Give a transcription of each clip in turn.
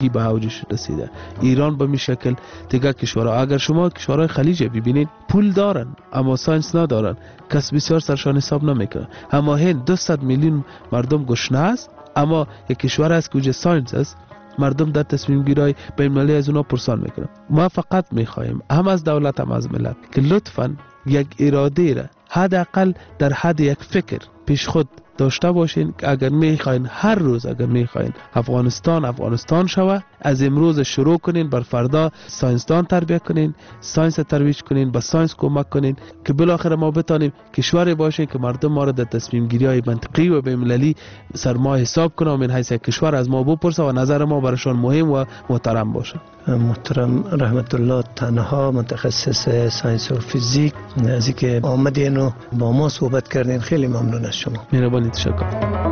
به اوجش رسیده. ایران به می شکل دیگه کشورها، اگر شما کشورهای خلیج ببینید پول دارن اما ساینس ندارن، کس بسیار سرشان حساب نمیکنه. اما هند 200 میلیون مردم گشنه است اما یک کشور است که کجا ساینس است، مردم در تصمیم گیری بین المللی از اونا پرسان میکنن. ما فقط میخوایم هم از دولت هم از ملت که لطفاً یک اراده را حداقل در حد یک فکر پیش خود داشته باشین که اگر میخواین هر روز اگر میخواین افغانستان شوه، از امروز شروع کنین بر فردا ساینسدان تربیت کنین، ساینس ترویج کنین، با ساینس کمک کنین که بالاخره ما بتانیم کشوری باشیم که مردم ما را در تصمیم گیری های منطقی و بین المللی سر ما حساب کنه و من حیث کشور از ما بپرسه و نظر ما برشان مهم و محترم باشه. محترم رحمت الله تنها متخصص ساینس و فیزیک، از اینکه آمدین و با ما صحبت کردین خیلی ممنون از شما. مهربانی، تشکر.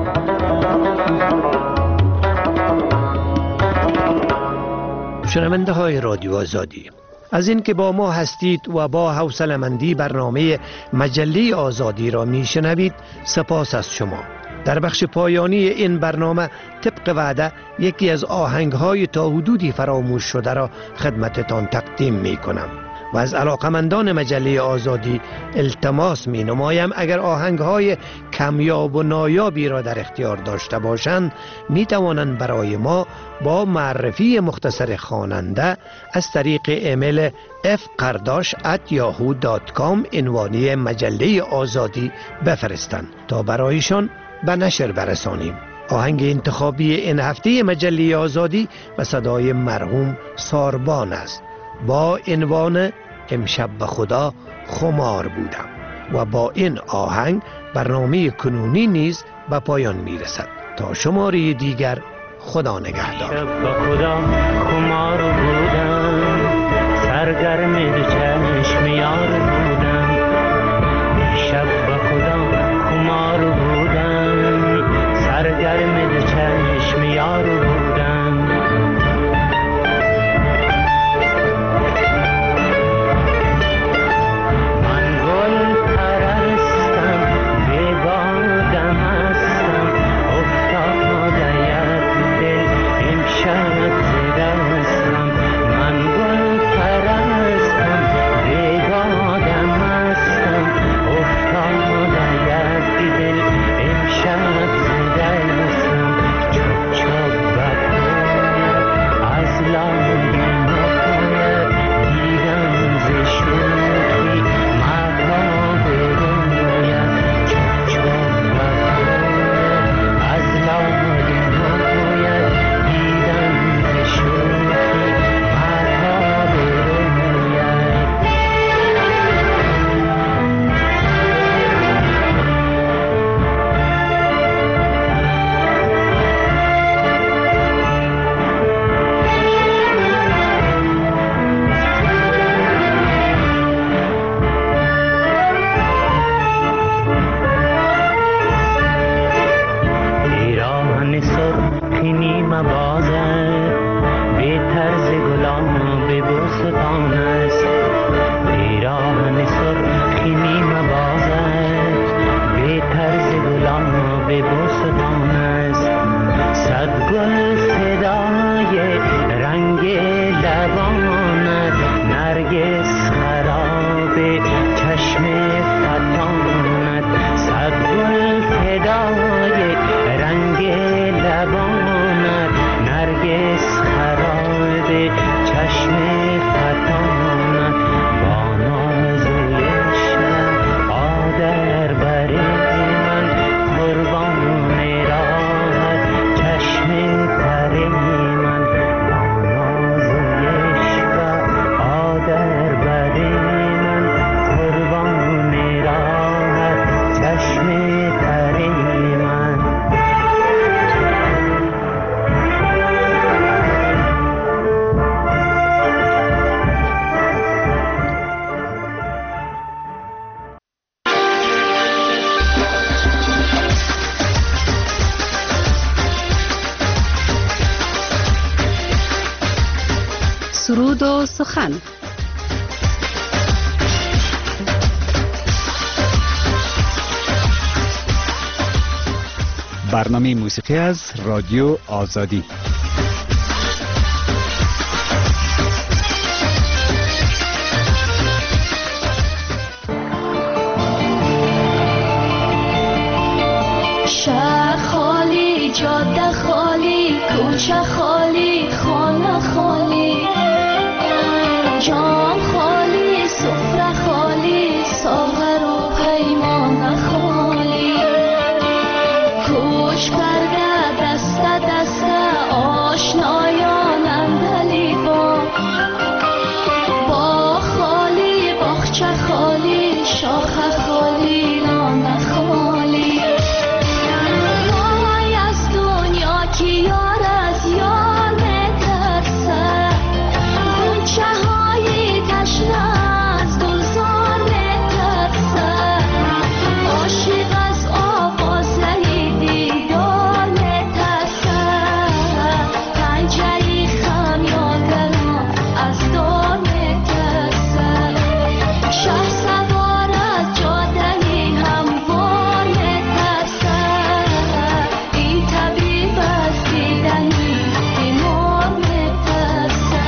شنونده های رادیو آزادی، از این که با ما هستید و با حوصله‌مندی برنامه مجله آزادی را میشنوید سپاس از شما. در بخش پایانی این برنامه طبق وعده یکی از آهنگ‌های تا حدودی فراموش شده را خدمتتان تقدیم می‌کنم و از علاقمندان مجله آزادی التماس می‌نمایم اگر آهنگ‌های کمیاب و نایابی را در اختیار داشته باشند می‌توانند برای ما با معرفی مختصر خواننده از طریق ایمیل fqardash@yahoo.com عنوانی مجله آزادی بفرستند تا برایشان به نشر برسانیم. آهنگ انتخابی این هفته مجله آزادی به صدای مرحوم ساربان است با عنوان امشب به خدا خمار بودم و با این آهنگ برنامه کنونی نیز به پایان میرسد. تا شماره دیگر، خدا نگهدار. امشب به خدا خمار بودم، سرگرم چشم یار بودم. امشب به خدا خمار بودم، سرگرم چشم یار بودم. من گل پرستم، ببادم هستم، افتاده یک دل امشب زدستم. من گل پرستم، ببادم هستم، افتاده یک دل امشب زدستم. چوب چوب بکنم از لای نکنم، دیدم ز شوخی مهتاب رویم. چوب چوب بکنم از لای نکنم، دیدم ز شوخی مهتاب رویم. پیراهن سرخی نیمه بازد، به طرز گلان به بوستان است. پیراهن سرخی نیمه بازد، به طرز گلان به بوستان است. صد گل صدای رنگ لبانت، نرگس خراب چشم فتانت. صد گل صدای رنگ لبانت، نرگس خراب چشم فتانت. با نازویشم آدر بر من، قربان راحت چشم تر من. با نازویشم آدر بر من، قربان راحت چشم تر من. سرود و سخن. برنامه موسیقی از رادیو آزادی. خالی خانه خالی جام خالی سفره خالی ساغر و پیمان خالی کوچ کرده دست دست آشنایان اندلی با خالی باغچه خالی شاخه خالی نان خالی وای از دنیا که یار از یار میترسه غنچه های تشنه از گلزار میترسه عاشق از آوازه دیدار میترسه پنجه خمیازه از دار میترسه شه سوار از جاده هموار میترسه این طبیب از دیدن بیمار میترسه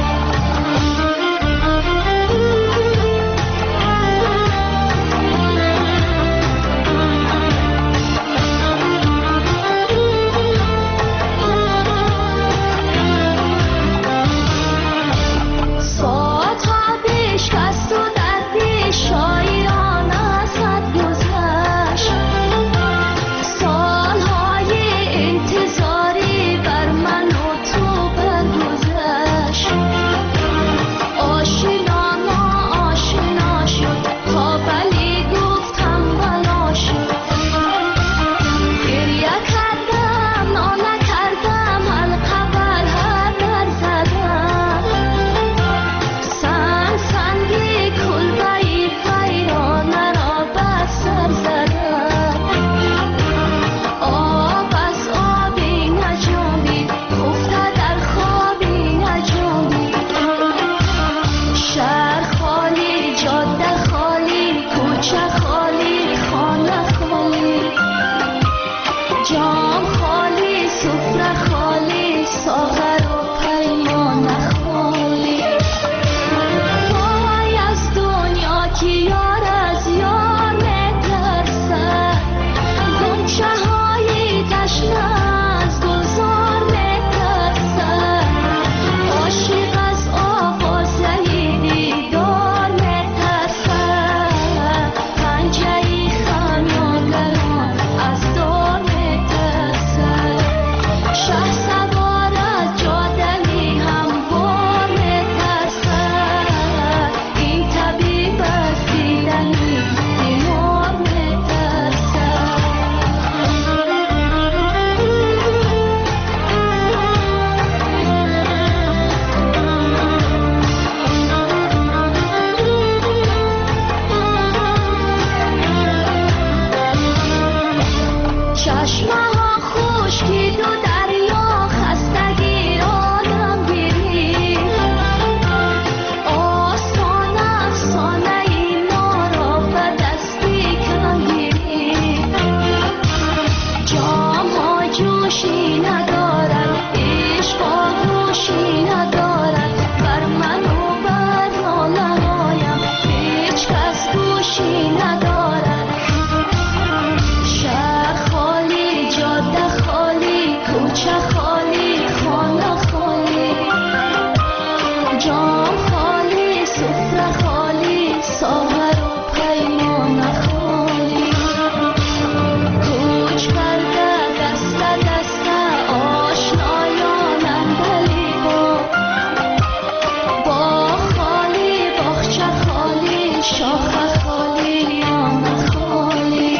ساعت ها بشکست و دردی شایان ازت گذشت سالهای انتظاری بر من و تو برگذشت آشنا ناآشنا شد تا بلی گفتم بلا شد گریه کردم ناله کردم حلقه بر هر در زدم سنگی کلبه‌ای پیرانه را بر سر زدم آب از آبی نجامید خفته در خوابی نجامید شهر خالی جاده خالی کوچه خالی خانه خالی جام خالی سفره خالی ساغر و پیمان خالی وای از دنیا که یار از یار میترسه غنچه های تشنه از گلزار میترسه عاشق از آوازه دیدار میترسه پنجه خمیازه از دار میترسه شه سوار از جاده هموار میترسه این طبیب از دیدن بیمار میترسه چشمه ها خشکید و دریا خستگی آدم گیری آسان افسانه اینا را به دستی کمگیری جام ها جوشی ندارد عشق آغوشی ندارد بر من و بر ناله هایم هیچ کس گوشی ندارد شهر خالی جاده خالی کوچه خالی خانه خالی جام خالی سفره خالی ساغر و پیمان خالی کوچ کرده دست دست آشنایان اندلی با خالی باغچه خالی شاخه خالی نان خالی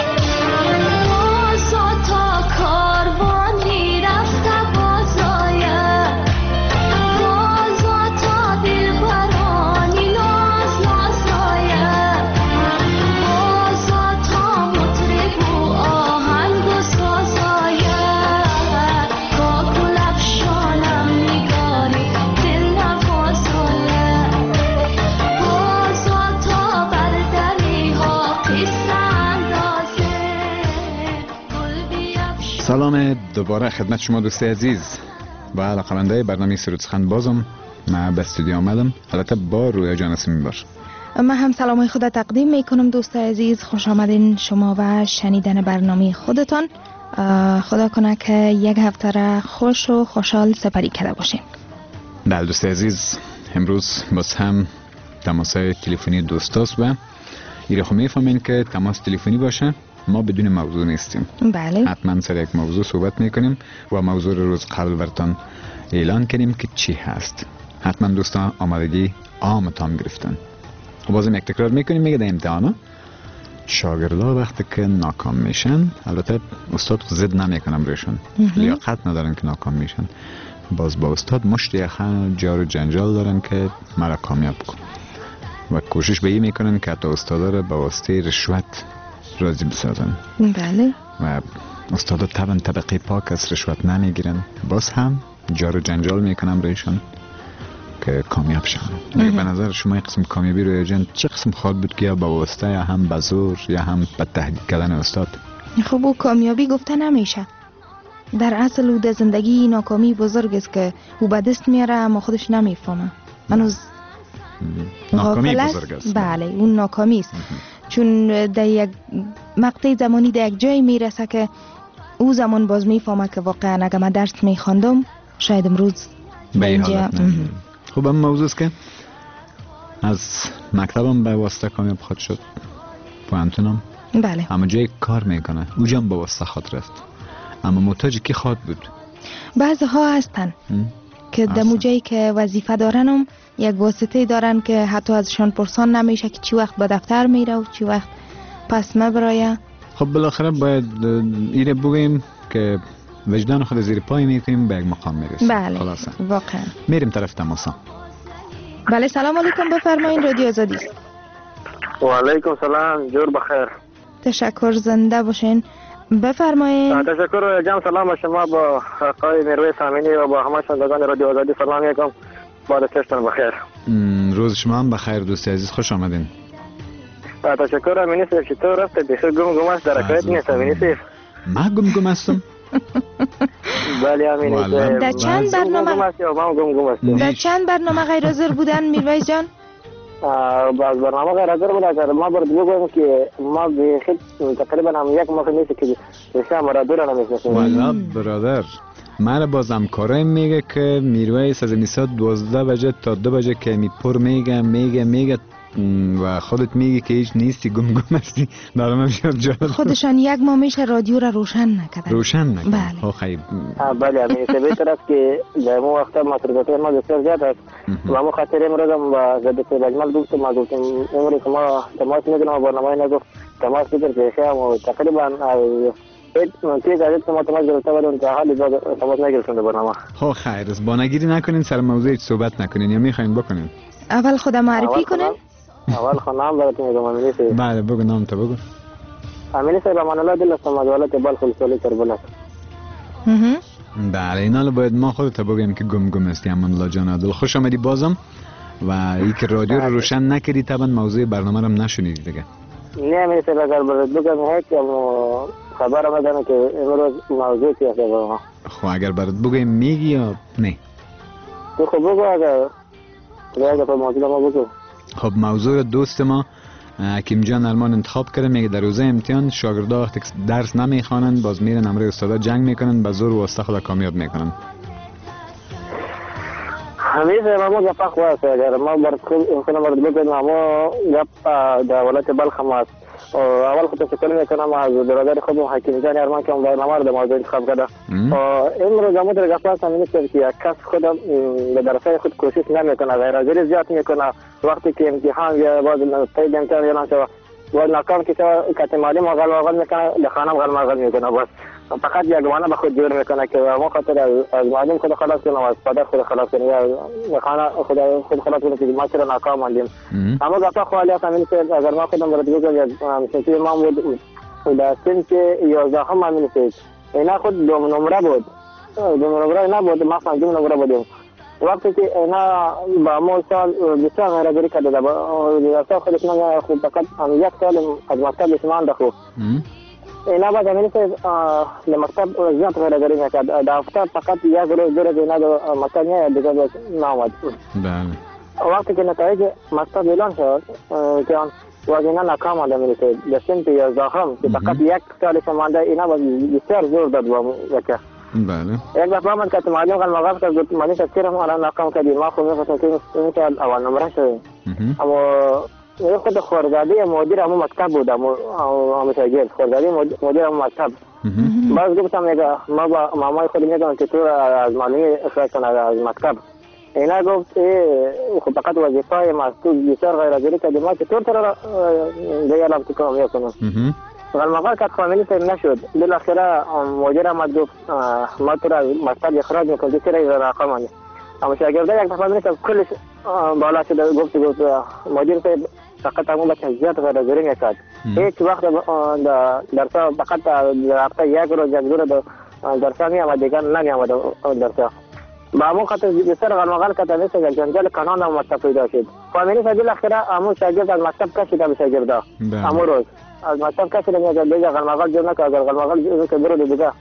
بازا تا کاروانی رفته بازایه بازا تا دلبرانی ناز نازایه بازا تا مطرب و آهنگ و سازایه کاکل افشانم نگاری دل نوازایه بازا تا بردنی ها قصه اندازه گل بیفشان سلام دوباره خدمت شما دوستی عزیز و علاقمندای برنامه سرود سخن. بازم من به استودیو آمدم، البته با رویا جان اسمی بار. من هم سلامای خود تقدیم میکنم دوست عزیز، خوش آمدین شما و شنیدن برنامه خودتان. خدا کنه که یک هفته را خوش و خوشحال سپری کرده باشیم. بله دوست عزیز، امروز باز هم تماسای تلفنی دوستاست و ایره خو میفهمین که تماس تلفنی باشه ما بدون موضوع نیستیم. بله. حتما سر یک موضوع صحبت میکنیم و موضوع روز قبل براتون اعلان کنیم که چی هست. حتما دوستان آمادگی عامتان گرفتن. و بازم یک تکرار میکنیم، میگه در امتحانا شاگردا وقتی که ناکام میشن، البته استاد زد نمیکنم روشون، لیاقت ندارن که ناکام میشن، باز با استاد مشت یخن جار و جنجال دارن که مرا کامیاب کن و کوشش به این میکنن که حتی استادا رو به واسطه رشوت راضی بسازن. بله. و استادا طبقه پاک از رشوت نمیگیرن، باز هم جار و جنجال میکنن روشون که کامیاب شن. به نظر شما این قسم کامیابی روی جن چه قسم خواهد بود که یا با واسطه یا هم به زور یا هم به تهدید کردن استاد؟ خب او کامیابی گفته نمیشه. در اصل او در زندگی ناکامی بزرگ است که او به دست میاره اما خودش نمیفهمه. هنوز ناکامی بزرگ است. بله اون ناکامی است. چون در یک مقطع زمانی در یک جای میرسه که او زمان باز میفهمه که واقعا اگه من درس میخواندم شاید امروز به این حالت نمیدونم. خب هم موضوع است که از مکتبم به واسطه کامیاب خواهد شد، پوانتونم بله اما جای کار میکنه اوجا هم به واسطه خواهد رفت، اما محتاج کی خواهد بود؟ بعضی ها هستن که در جایی که وظیفه دارن هم یک واسطه دارن که حتی ازشان پرسان نمیشه که چی وقت به دفتر میره و چی وقت پس مبرایه. خب بالاخره باید ایره بگویم که وجدان خود زیر پای میکنیم به یک مقام میرسیم. بله خلاصه واقعا میریم طرف تماسا. بله سلام علیکم، بفرمایید رادیو آزادی است. و علیکم سلام، جور بخیر. تشکر، زنده باشین، بفرمایید. تشکر جان، سلام به شما، با آقای میرویس امینی و با همه شنوندگان رادیو آزادی سلام میکنم. بعد چشتون بخیر. روز شما هم بخیر دوست عزیز، خوش آمدین. تشکر امینی صاحب، چطور رفته؟ بخیر گم است در حکایت نیست امینی صاحب. ما گم هستم. بله امینی صاحب. در چند برنامه در چند برنامه غیر حاضر بودن میرویس جان؟ باز برنامه غیر حاضر بودن. ما برد بگویم که ما بخیر تقریبا هم یک ماه نیست که بسیار مرادور رو نمیشناسیم. والا برادر من بازم کارای میگه که میرویس از میسا 12 بجه تا 2 بجه که میپر میگه و خودت میگی که هیچ نیستی، گم هستی. دارم بسیار جالب. خودشان یک ماه میشه رادیو را روشن نکردن. بله خیلی بله امین سبیت است که در مو وقت مصرفات ما بسیار زیاد است و ما خاطر امروز هم با ضد اجمال گفتم امروز که ما تماس میگیریم و برنامه نگفت تماس بگیر که خیام و تقریبا تیز از ما تماس گرفته بودم تا حالی تماس نگرفتم در برنامه. خب خیر است، با نگیری نکنین، سر موضوع صحبت نکنین یا میخواین بکنین؟ اول خودم معرفی کنین. اول نام براتون میگم امینی صاحب. بله بگو نام تو بگو. امینی صاحب امان الله دل است، از ولایت بلخ ولسوالی کربلا. بله اینا رو باید ما خودت بگیم که گم هستی. امان الله جان عادل خوش آمدی بازم و این که رادیو رو روشن نکردی طبعا موضوع برنامه رو هم نشنیدی دیگه. نه امینی صاحب اگر برات بگم هیچ خبر آمدن که امروز موضوع چی است برنامه. خب اگر برات بگم میگی یا نه؟ تو خب بگو اگر موضوع ما بگو. خب موضوع دوست ما حکیم جان ارمان انتخاب کرده، میگه در روزه امتحان شاگردا وقتی درس نمیخوانند باز میرن امروی استادا جنگ میکنن، به زور واسطه خود کامیاب میکنن. همیشه ما گپ خواست اگر ما برات بگم ما گپ در ولایت بلخ است. اول خود تشکر میکنم از برادر خودم حکیم جان ارمان که اون برنامه رو در موضوع انتخاب کرده. امروز ما در گپ هستم این است که یک کس خودم به درسای خود کوشش نمیکنه، غیر حاضری زیاد میکنه. وقتی که امتحان یا باز تایید امتحان یا نشه باز ناکام که کتمالی مغل میکنه، در خانه مغل میکنه، بس فقط یک گمانه به خود جور میکنه که ما خاطر از معلم خود خلاص کنیم، از پدر خود خلاص کنیم یا خانه خود خلاص کنیم که ما چرا ناکام ماندیم. اما گفتا خواهی هستم این که اگر ما خودم برد بگم سنسی ما بود در سن که 11 هم همین سید اینا خود دوم نمره بود، دوم نمره نبود، ما خواهیم دوم نمره بودیم. وقتی که اینا با مو سال بسیار مهرگیری کرده در خودش من خود فقط یک سال از مکتب بسیمان دخو اینا باید امینی که در مکتب زیاد مهرگیری میکرد. در هفته فقط یک روز دو روز اینا در مکتب نیاید دیگه باز نامد. بله وقتی که نتایج مکتب اعلان شد که و از اینا ناکام آمده میرسه. در سنت 11 که فقط یک سالش مانده، اینا بسیار زور داد با بچه. بله. یک دفعه من که معلم قال مغرب که گفت مالی تفسیر ما الان ناکام کردیم، ما خود می‌خواستم که این سال اول نمره شد. اما خود خوردادی مدیر همون مکتب بود، همون شاگرد خوردادی مدیر همون مکتب. باز گفتم ما با مامای خود میگم که تو از معلمی اخراج کنه از مکتب. اینا گفت خب فقط وظیفه ما تو بسیار غیر حاضری که ما چطور تر دیگه الان تو کار میکنم. غالمغال که فامیلی تیم نشد. بالاخره مدیر آمد گفت ما تو را از مکتب اخراج میکنم، چرا این رقم آنی. اما شاگرده یک دفعه که کلش بالا شده گفت مدیر صاحب فقط همون بچه زیاد غیر حاضری میکرد. هیچ وقت درسا فقط هفته یک روز یک دور درسا میامد، دیگر نمیامد درسا. با همون خاطر بسیار غالمغال که تمیز یک جنجال کنان هم مکتب پیدا شد. فامیلی صاحب بالاخره همون شاگرد از مکتب کشیده به شاگرده. همون روز از مکتب کشیده میاد دیگه غالمغال جور نکرد. اگر غالمغال جور که برو دیگه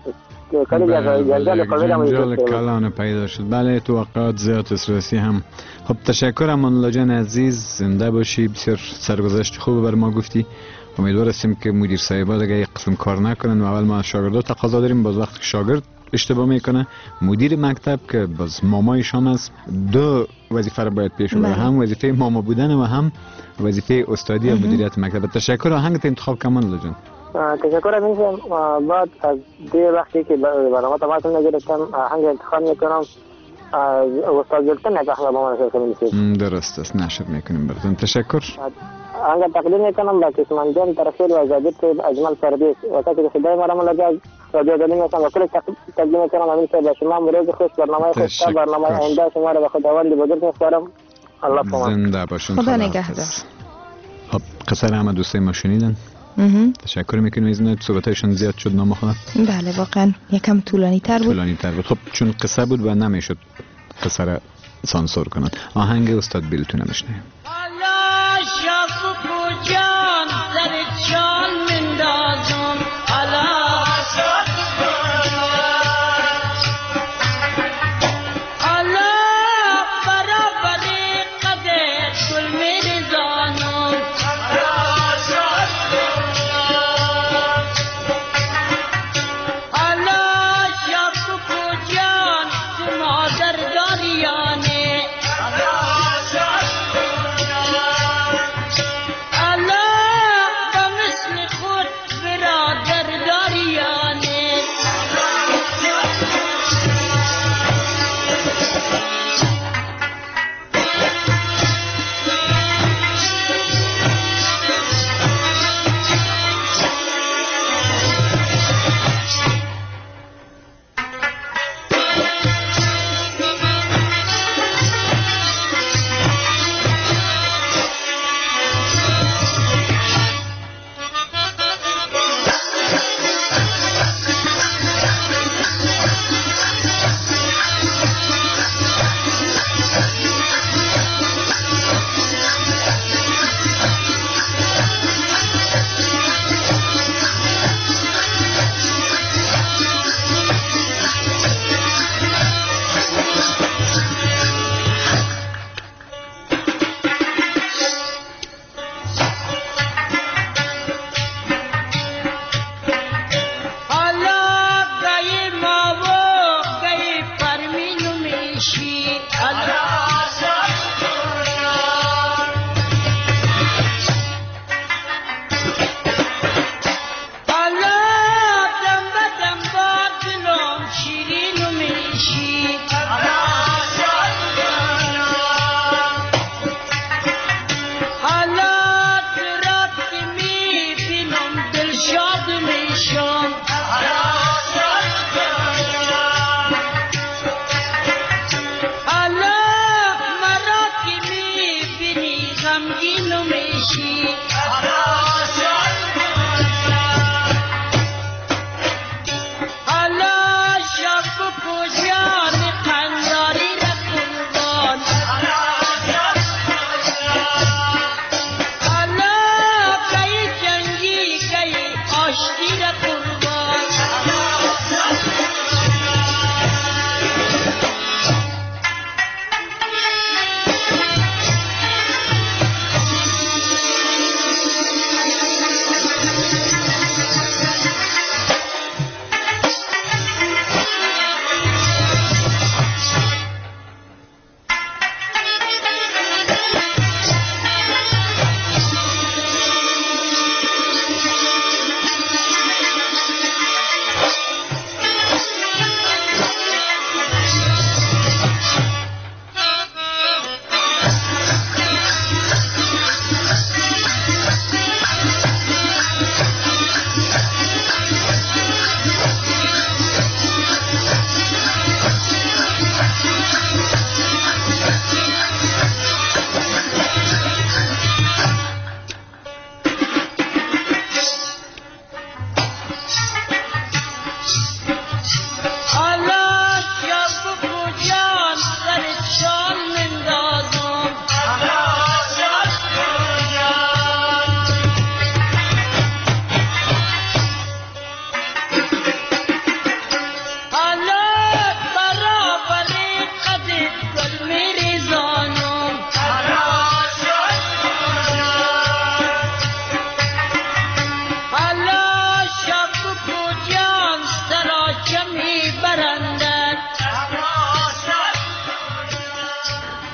جنجال کلان پیدا شد. بله توقعات زیاد اساسی هم. خب تشکر امان‌الله جان عزیز، زنده باشی، بسیار سرگذشت خوب بر ما گفتی. امیدوار هستیم که مدیر صاحبا دیگه یک قسم کار نکنن و اول ما شاگردا تقاضا داریم باز وقتی شاگرد اشتباه میکنه مدیر مکتب که باز مامایشان است دو وظیفه رو باید پیش ببره، هم وظیفه ماما بودن و هم وظیفه استادی و مدیریت مکتب. تشکر. آهنگت انتخاب کامل جان. تشکر از اینکه بعد از دیر وقتی که برنامه تماس نگرفتم آهنگ انتخاب میکنم از استاد زلطان یک آهنگ با من نشر کنیم. درست است، نشر میکنیم براتون. تشکر. آهنگ تقدیم میکنم با کسمان جان ترخیل و زادت اجمل فردیس و تا که خدای مرام لگا رادیو دادیم میکنم و کل تقدیم میکنم امین صاحب با شما مروز خوش، برنامه خوش تا برنامه آینده شما رو به خداوند بزرگ میسپارم. الله پاک. زنده باشون. خدا نگهدار. خب قصر همه دوستای ما شنیدن. تشکر میکنیم از اینکه صحبتایشون زیاد شد نامخواه. بله واقعا یکم طولانی تر بود. خب چون قصه بود و نمیشد قصه را سانسور کنن. آهنگ استاد بیلتون بشنویم.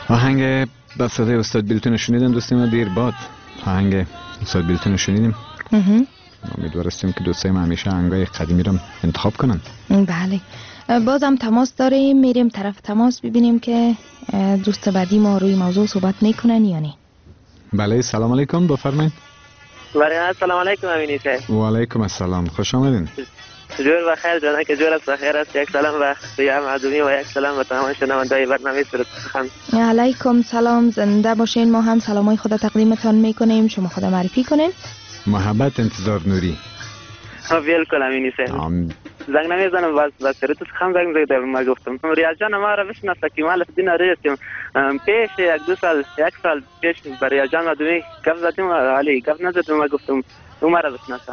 آهنگ با صدای استاد بیلتون شنیدم دوستان ما دیر بعد آهنگ استاد بیلتون شنیدیم. امیدوار هستیم که دوستای ما همیشه آهنگای قدیمی رو انتخاب کنن. بله بازم تماس داریم، میریم طرف تماس ببینیم که دوست بعدی ما روی موضوع صحبت میکنن یا نه. بله سلام علیکم بفرمایید. بله سلام علیکم امینی صاحب. و علیکم السلام خوش آمدین. جور بخیر جانه که جور است بخیر است. یک سلام به سیاه معدومی و یک سلام به تمام شنونده‌های برنامه سرود سخن. علیکم سلام، زنده باشین. ما هم سلامای خود تقدیمتان میکنیم، شما خود معرفی کنین. محبت انتظار نوری. بالکل امینی صاحب. زنگ نمیزنم باز سرود سخن زنگ زدم ما گفتم ریاض جان ما را بشناسه که مال دین رئیسیم پیش یک سال پیش بر ریاض جان معدومی گفت زدیم علی گفت نزدم ما گفتم او ما را بشناسه.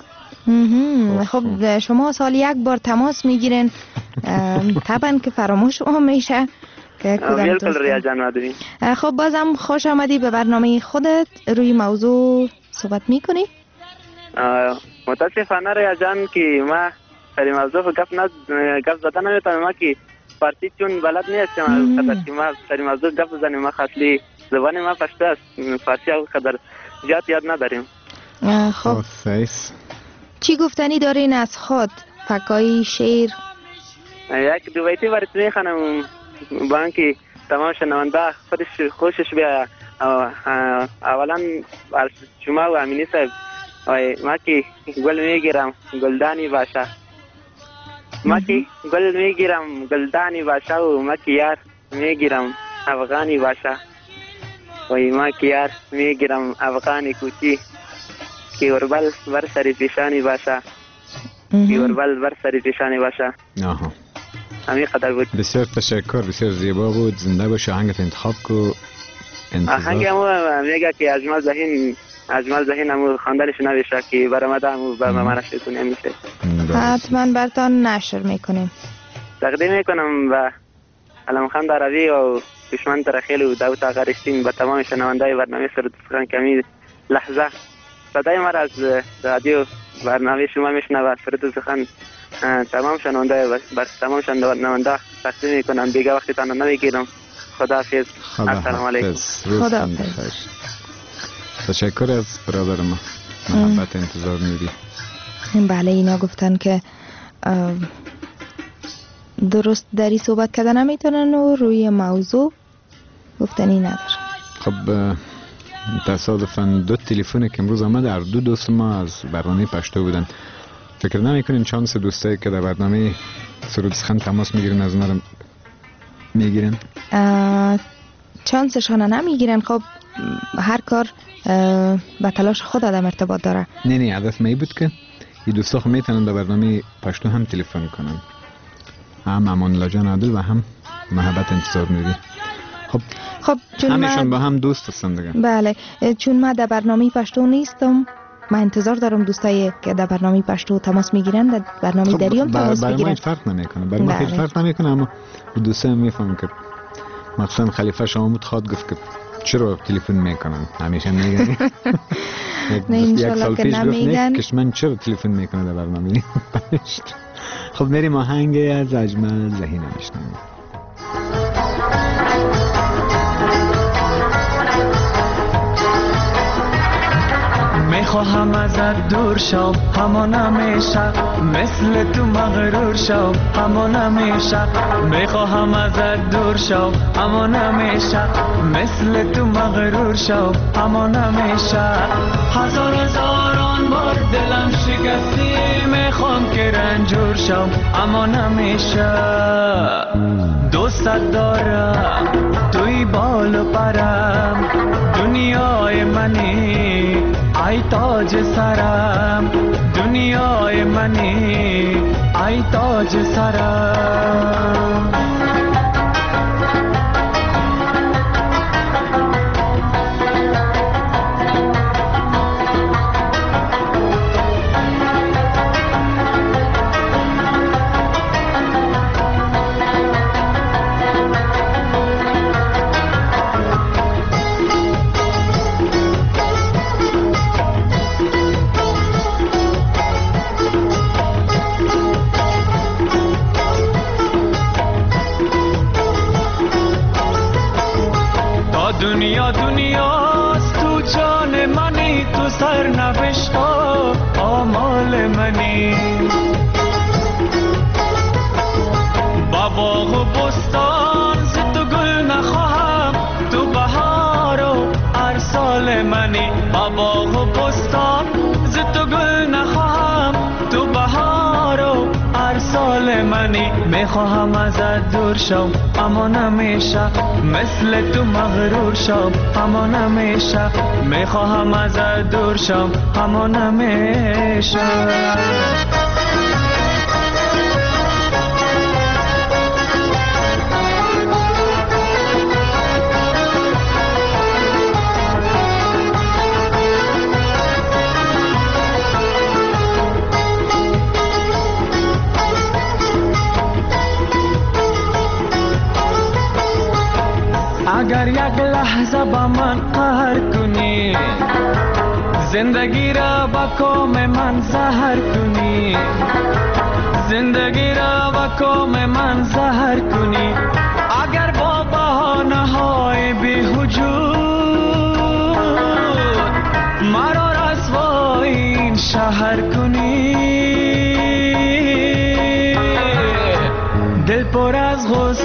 خب شما سال یک بار تماس میگیرین طبعا که فراموش میشه که کدام بالکل ریاض جان معدومی. خب بازم خوش آمدی به برنامه خودت. روی موضوع صحبت میکنی؟ متاسفانه ریاض جان که ما سری موضوع گفت زدن نمیتونم ما که فارسی چون بلد نیستم قدر که ما سری موضوع گفت بزنیم ما خاصلی زبان ما پشته است فارسی قدر زیاد یاد نداریم. خب چی گفتنی دارین از خود؟ فکایی شعر؟ یک دو بیتی برات میخوانم با اینکه تمام شنونده خوشش بیاید. اولا شما و امینی صاحب ما که گل میگیرم گلدانی باشه ما که گل میگیرم گلدانی باشه و ما که یار میگیرم افغانی باشه و ما که یار میگیرم افغانی کوچی که وربل بر سری پیشانی باشه که وربل بر سری پیشانی باشه. همین قدر بود. بسیار تشکر، بسیار زیبا بود. زنده باشه. آهنگت انتخاب کو. آهنگ همو میگه که اجمل ذهین همو خواندنش نوشته که برآمده همو به ما نشر کنیم میشه. حتما براتون نشر میکنیم. تقدیم میکنم به علمخان عربی و دشمن ترخیل و داوود آقارشتین به تمام شنونده‌های برنامه سرود سخن کمی لحظه صدای ما از رادیو برنامه شما میشنوه. سرود سخن تمام شنونده بر تمام شنونده تقدیم میکنم. دیگه وقتی تان نمیگیرم. خداحافظ. السلام علیکم. خداحافظ. تشکر از برادر ما. محبت انتظار نوری. بله اینا گفتن که درست دری صحبت کردن نمیتونن و روی موضوع گفتنی ندارن. خب تصادفاً دو تلفن که امروز آمد هر دو دوست ما از برنامه پشتو بودن. فکر نمیکنین چانس دوستایی که در برنامه سرود سخن تماس میگیرن از اونا رو میگیرن؟ چانسشان نمیگیرن. خب هر کار به تلاش خود آدم ارتباط داره. نه هدف می بود که این دوستا خب میتونن به برنامه پشتو هم تلفن کنن. هم امان الله جان عادل و هم محبت انتظار نوری. خب همیشون با هم دوست هستن دیگه. بله چون من در برنامه پشتو نیستم، من انتظار دارم دوستایی که در برنامه پشتو تماس میگیرن در برنامه دریام تماس بگیرن. برای ما فرق نمیکنه. برای ما هیچ فرق نمیکنه. اما دوستا میفهمن که مثلا خلیفه شامود خواد گفت که چرا تلفن میکنن همیشه میگن. یک سال پیش گفت کشمن چرا تلفن میکنه در برنامه. خب میریم آهنگ از اجمل ذهین میشنویم. میخواهم ازت دور شم همان همیشه مثل تو مغرور شم همان همیشه میخواهم ازت دور شم همان همیشه مثل تو مغرور شم همان همیشه هزاران بار دلم شکستی میخوام که رنجور شم همان همیشه دوستت دارم توی بال و پرم دنیای منی ای تاج سرم دنیای منی ای تاج سرم. دنیا دنیاست تو جان منی تو سرنوشت آمال منی با باغ و بستان ز تو گل نخواهم تو بهار و ارسال منی با باغ و بستان ز تو گل نخواهم تو بهار و ارسال منی میخواهم ازت دور شم اما نمیشه مثل تو مغرور شم اما نمیشه میخواهم ازت دور شم اما نمیشه اگر یک لحظه با من قهر کنی زندگی را با کام من زهر کنی زندگی را با کام من زهر کنی اگر با بهانه های بی‌وجود مرا رسوای این شهر کنی دل پر از غصه